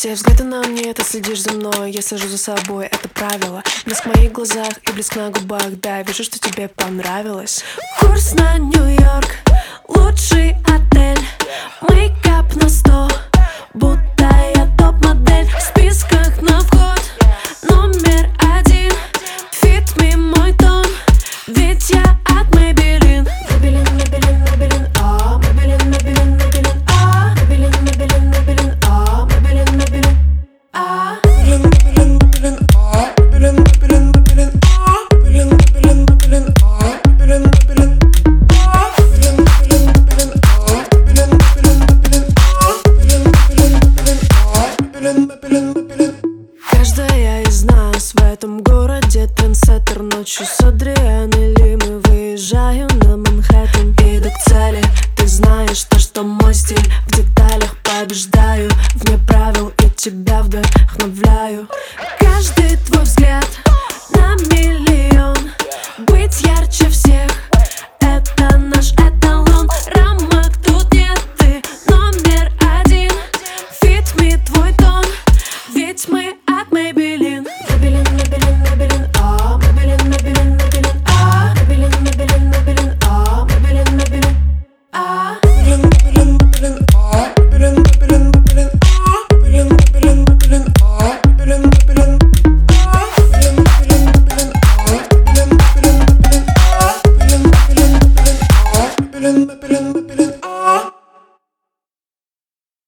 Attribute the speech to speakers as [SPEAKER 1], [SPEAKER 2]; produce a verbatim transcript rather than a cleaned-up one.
[SPEAKER 1] Все взгляды на мне, ты следишь за мной. Я слежу за собой, это правило. Блеск в моих глазах и блеск на губах. Да, я вижу, что тебе понравилось. Курс на Нью-Йорк, лучший отель. Мейкап на сто, будто я топ-модель. Список